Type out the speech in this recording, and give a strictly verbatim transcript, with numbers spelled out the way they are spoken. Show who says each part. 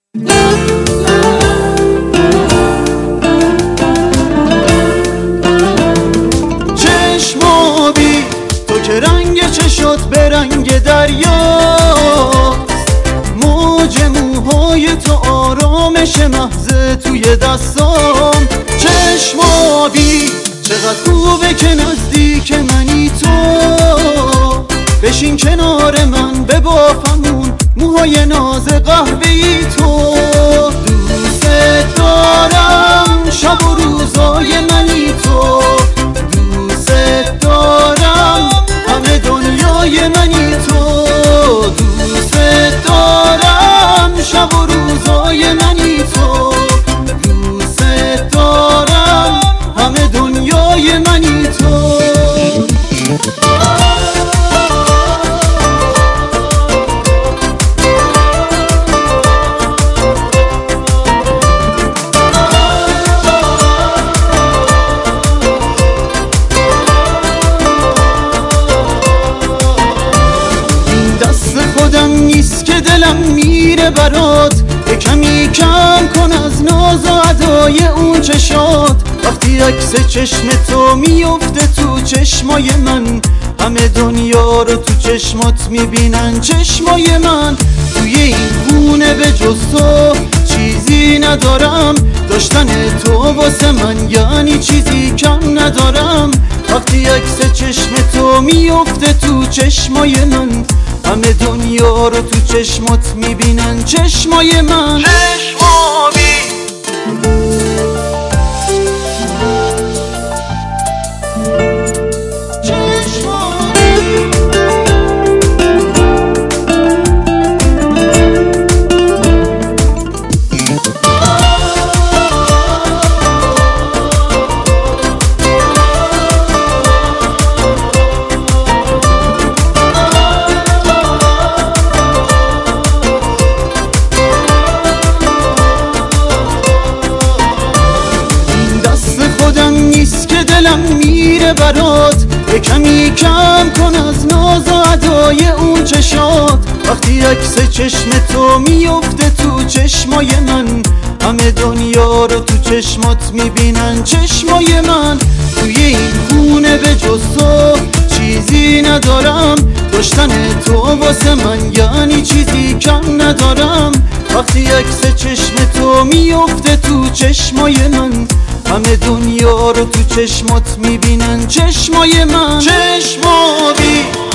Speaker 1: چشمابی تو که رنگ چشات به رنگ دریا، موج موهای تو آرامش محض توی دستام. چشمابی چقدر خوبه که نزدیک منی تو، بشین کنار من ببافمون موهای ناز قهوه‌ای تو. دوست دارم شب و روزای منی تو، دوست دارم همه دنیای منی تو. دوست دارم شب و روزای منی تو، دوست دارم همه دنیای منی تو. خودم نیست که دلم میره برات، کمی کم کن از ناز و ادای اون چشات. وقتی عکس چشم تو میفته تو چشمای من، همه دنیا رو تو چشمات میبینن چشمای من. توی این خونه به جز تو چیزی ندارم، داشتن تو واسه من یعنی چیزی کم ندارم. وقتی عکس چشم تو میفته تو چشمای من، همه دنیا رو تو چشمات میبینن چشمای من. چشمابی نیست که دلم میره برات، کمی کم کن از ناز و ادای اون چشات. وقتی عکس چشم تو میفته تو چشمای من، همه دنیا رو تو چشمات میبینن چشمای من. توی این خونه به جز تو چیزی ندارم، داشتن تو واسه من یعنی چیزی کم ندارم. وقتی عکس چشم تو میفته تو چشمای من، همه دنیا رو تو چشمات میبینن چشمای من. چشمابی